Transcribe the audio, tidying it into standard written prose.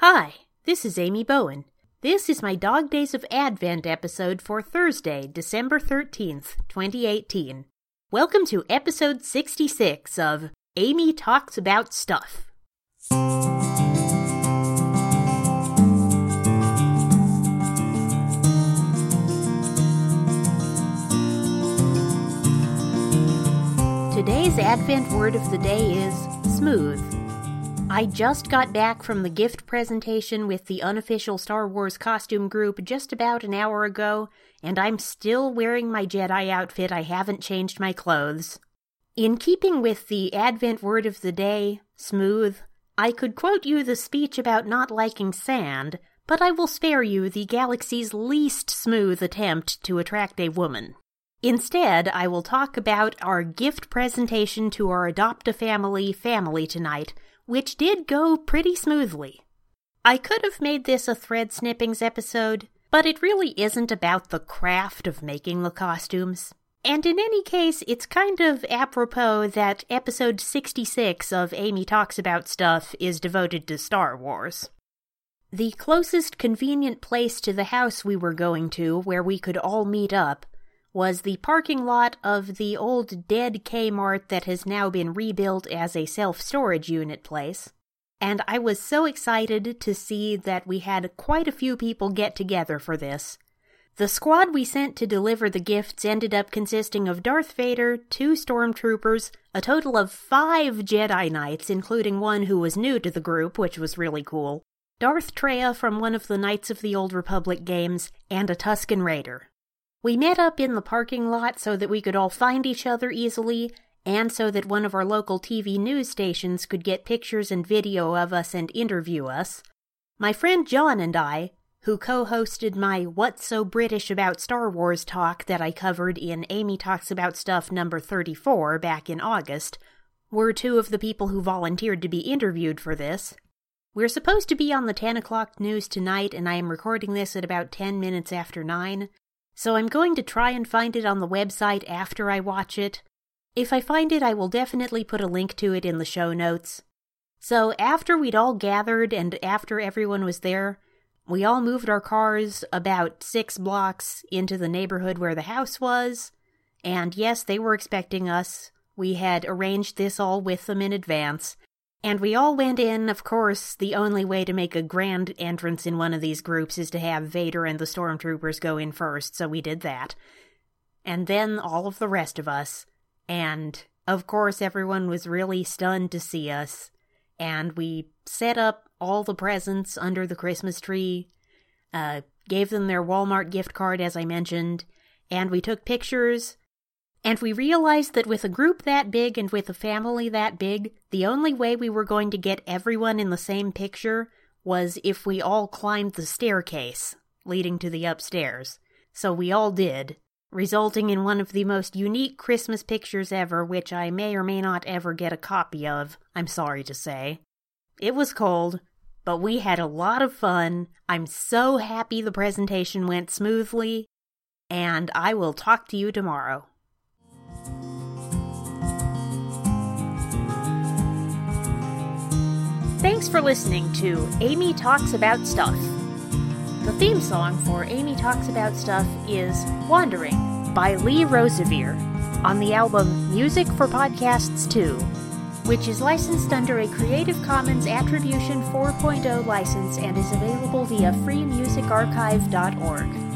Hi, this is Amy Bowen. This is my Dog Days of Advent episode for Thursday, December 13th, 2018. Welcome to episode 66 of Amy Talks About Stuff. Today's Advent word of the day is smooth. I just got back from the gift presentation with the unofficial Star Wars costume group just about an hour ago, and I'm still wearing my Jedi outfit. I haven't changed my clothes. In keeping with the Advent word of the day, smooth, I could quote you the speech about not liking sand, but I will spare you the galaxy's least smooth attempt to attract a woman. Instead, I will talk about our gift presentation to our Adopt-A-Family family tonight, which did go pretty smoothly. I could have made this a thread snippings episode, but it really isn't about the craft of making the costumes. And in any case, it's kind of apropos that episode 66 of Amy Talks About Stuff is devoted to Star Wars. The closest convenient place to the house we were going to, where we could all meet up, was the parking lot of the old dead Kmart that has now been rebuilt as a self-storage unit place. And I was so excited to see that we had quite a few people get together for this. The squad we sent to deliver the gifts ended up consisting of Darth Vader, 2 stormtroopers, a total of 5 Jedi Knights, including one who was new to the group, which was really cool, Darth Traya from one of the Knights of the Old Republic games, and a Tusken Raider. We met up in the parking lot so that we could all find each other easily, and so that one of our local TV news stations could get pictures and video of us and interview us. My friend John and I, who co-hosted my What's So British About Star Wars talk that I covered in Amy Talks About Stuff number 34 back in August, were 2 of the people who volunteered to be interviewed for this. We're supposed to be on the 10 o'clock news tonight, and I am recording this at about 10 minutes after 9. So I'm going to try and find it on the website after I watch it. If I find it, I will definitely put a link to it in the show notes. So after we'd all gathered and after everyone was there, we all moved our cars about 6 blocks into the neighborhood where the house was. And yes, they were expecting us. We had arranged this all with them in advance. And we all went in. Of course, the only way to make a grand entrance in one of these groups is to have Vader and the stormtroopers go in first, so we did that. And then all of the rest of us. And, of course, everyone was really stunned to see us. And we set up all the presents under the Christmas tree, gave them their Walmart gift card, as I mentioned, and we took pictures. And we realized that with a group that big and with a family that big, the only way we were going to get everyone in the same picture was if we all climbed the staircase leading to the upstairs. So we all did, resulting in one of the most unique Christmas pictures ever, which I may or may not ever get a copy of, I'm sorry to say. It was cold, but we had a lot of fun. I'm so happy the presentation went smoothly, and I will talk to you tomorrow. Thanks for listening to Amy Talks About Stuff. The theme song for Amy Talks About Stuff is Wandering by Lee Rosevere on the album Music for Podcasts 2, which is licensed under a Creative Commons Attribution 4.0 license and is available via freemusicarchive.org.